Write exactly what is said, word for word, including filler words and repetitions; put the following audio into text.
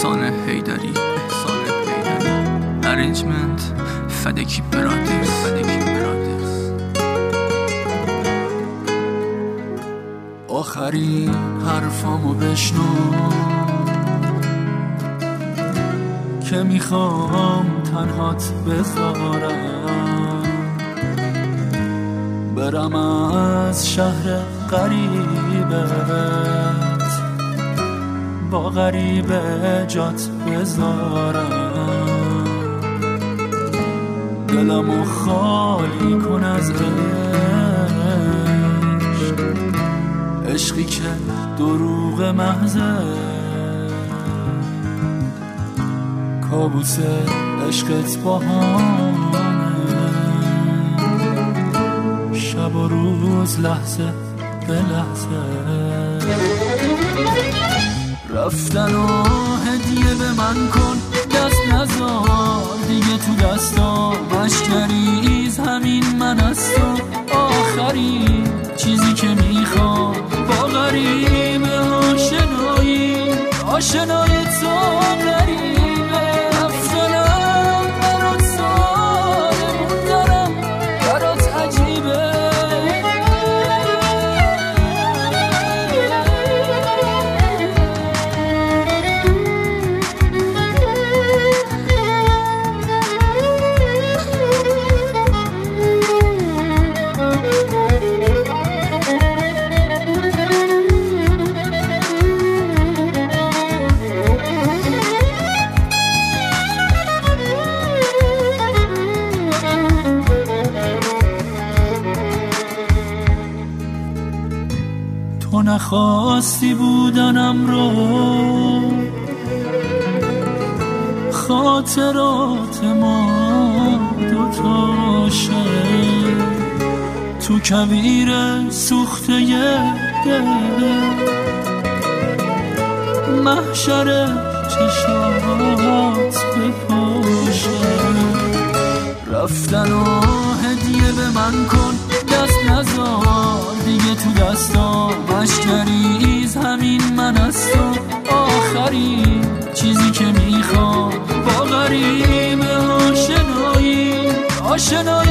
احسان حیدری احسان حیدری ارنجمنت فدکی برادرز فدکی برادرز. آخرین حرفامو بشنو که میخوام تنهات بذارم، برم از شهر غریبت با غریبه جات بذارم، دلمو خالی کن از عشق، عشقی که دروغ محضه، کابوس عشقت باهامه، شب و روز لحظه به لحظه. رفتن و هدیه به من کن، دست نزار دیگه تو دستام، اشکریز همین من است و آخرین چیزی که میخوام با غریبه آشنایی، آشنای تو غریبه. رفتنم برات ساده موندنم برات عجیبه، تو نخواستی بودنم رو، خاطرات ما دوتاشه تو کویر سوخته دل، محشر چشات بپاشه. رفتن و هدیه به من کن، دست نزار دیگه تو دستام، اشکریز همین من است و آخرین چیزی که میخوام با غریبه آشنایی، آشنایی.